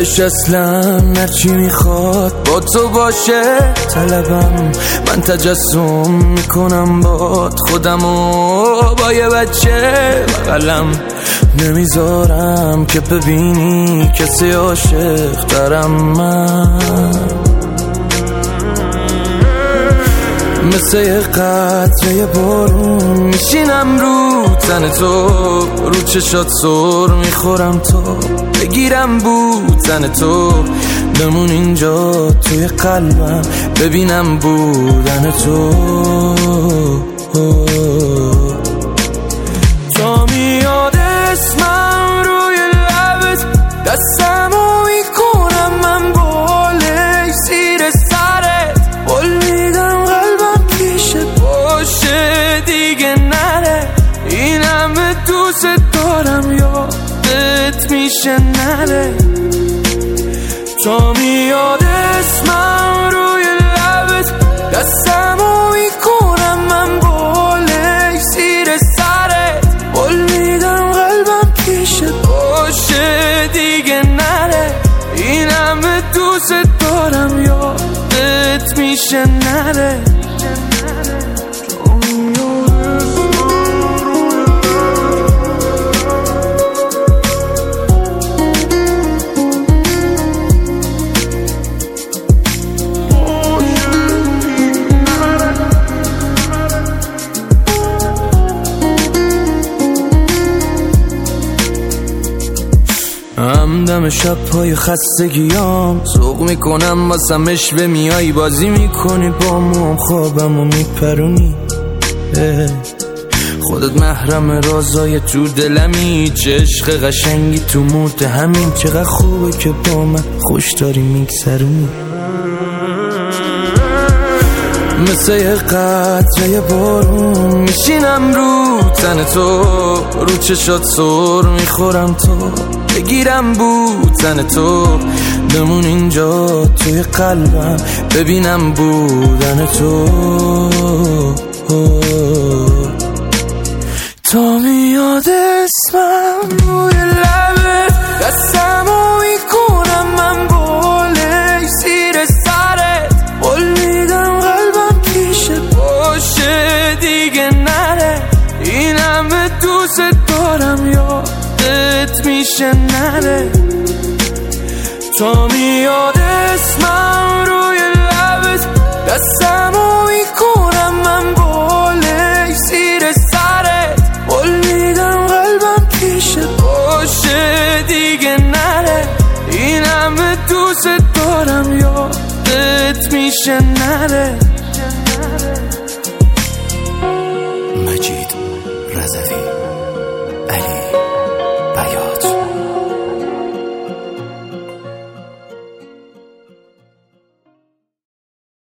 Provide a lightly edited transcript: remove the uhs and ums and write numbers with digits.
دلش اصلا هرچی میخواد با تو باشه طلبم. من تجسم میکنم باد خودمو با یه بچه بغلم، نمیذارم که ببینی کسی عاشق دارم. من مثل یه قطره بارون میشینم رو تن تو، رو چشات سر میخورم تو بگیرم بودن تو، بمون اینجا توی قلبم ببینم بودن تو. تا میاد اسمم روی لبت دستمو میکنم من بالش زیر سرت، قول میدم قلبم پیشت باشه دیگه نره. این همه دوست دارم یادت میشه نره. تا میاد اسمم روی لبت دستمو میکنم من بالش زیر سرت، قول میدم قلبم پیشت باشه دیگه نره. این همه دوست دارم یادت میشه نره. همدم شب‌های خستگیام ذوق میکنم واسم اشوه میای بازی میکنی با موام خوابمو میپرونی. خودت محرم رازای تو دلمی، چه عشق قشنگی تو موت همین، چقدر خوبه که با من خوش داری میگذرونی. مثل یه قطره بارون میشینم رو تن تو، رو چشات سر میخورم تو بگیرم بودن تو، بمون اینجا توی قلبم ببینم بودن تو. تا میاد اسمم روی لبت دستمو میکنم من بالش زیر سرت، قول میدم قلبم پیشت باشه دیگه نره. این همه دوست دارم یادت میشه نره. تا میاد اسمم روی لبت دستمو میکنم من بالش زیر سرت، قول میدم قلبم پیشت باشه دیگه نره. این همه دوست دارم یادت میشه نره.